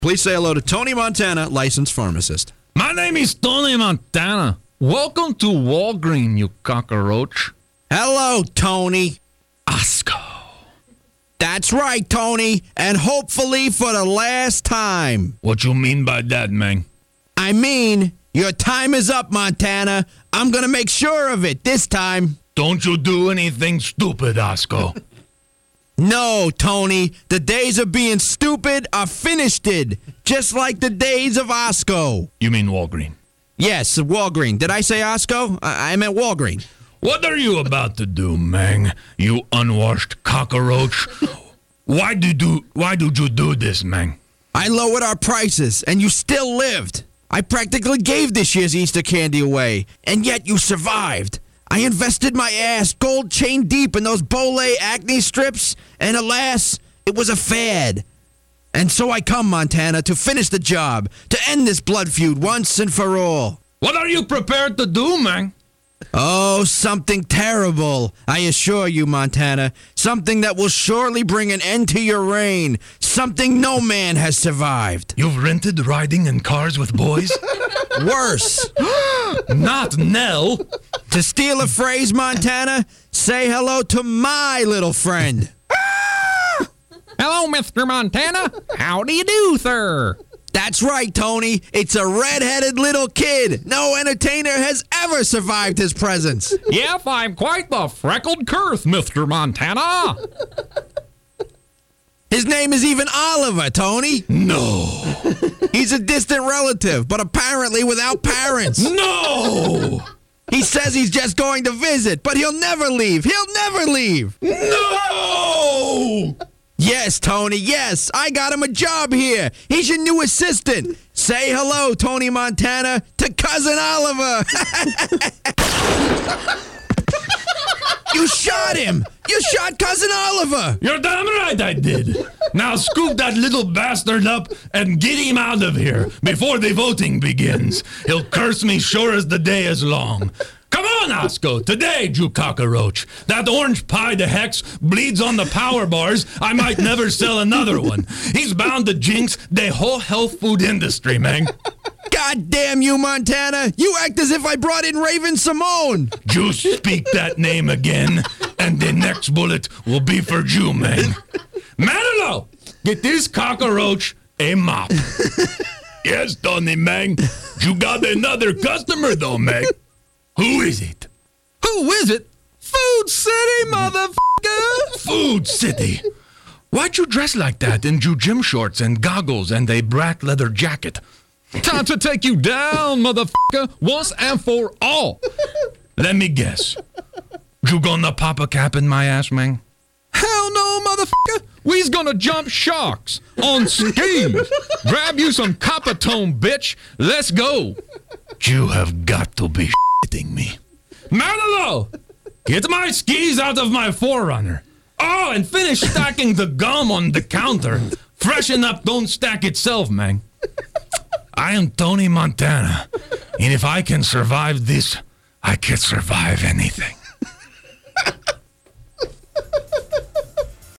Please say hello to Tony Montana, licensed pharmacist. My name is Tony Montana. Welcome to Walgreens, you cockroach. Hello, Tony. Asco. That's right, Tony, and hopefully for the last time. What you mean by that, man? I mean, your time is up, Montana. I'm going to make sure of it this time. Don't you do anything stupid, Asco. No, Tony. The days of being stupid are finished, just like the days of Osco. You mean Walgreens? Yes, Walgreens. Did I say Osco? I meant Walgreens. What are you about to do, man? You unwashed cockroach. Why did you do this, man? I lowered our prices, and you still lived. I practically gave this year's Easter candy away, and yet you survived. I invested my ass gold chain deep in those Bolay acne strips, and alas, it was a fad. And so I come, Montana, to finish the job, to end this blood feud once and for all. What are you prepared to do, man? Oh, something terrible, I assure you, Montana. Something that will surely bring an end to your reign. Something no man has survived. You've rented riding in cars with boys? Worse. Not Nell. To steal a phrase, Montana, say hello to my little friend. Hello, Mr. Montana. How do you do, sir? That's right, Tony. It's a red-headed little kid. No entertainer has ever survived his presence. Yes, I'm quite the freckled curse, Mr. Montana. His name is even Oliver, Tony. No. He's a distant relative, but apparently without parents. No. He says he's just going to visit, but he'll never leave. He'll never leave. No. Yes, Tony, yes. I got him a job here. He's your new assistant. Say hello, Tony Montana, to Cousin Oliver. You shot him. You shot Cousin Oliver. You're damn right I did. Now scoop that little bastard up and get him out of here before the voting begins. He'll curse me sure as the day is long. Come on, Osco, today, you cockroach. That orange pie to Hex bleeds on the power bars. I might never sell another one. He's bound to jinx the whole health food industry, man. God damn you, Montana. You act as if I brought in Raven Simone. You speak that name again, and the next bullet will be for you, man. Manolo, get this cockroach a mop. Yes, Tony, man. You got another customer, though, man. Who is it? Who is it? Food City, motherfucker! Food City. Why'd you dress like that in your gym shorts and goggles and a black leather jacket? Time to take you down, motherfucker, once and for all. Let me guess. You gonna pop a cap in my ass, man? Hell no, motherfucker. We's gonna jump sharks on skis. Grab you some copper tone, bitch. Let's go. You have got to be shitting me. Manolo, get my skis out of my Forerunner. Oh, and finish stacking the gum on the counter. Freshen up, don't stack itself, man. I am Tony Montana, and if I can survive this, I can survive anything.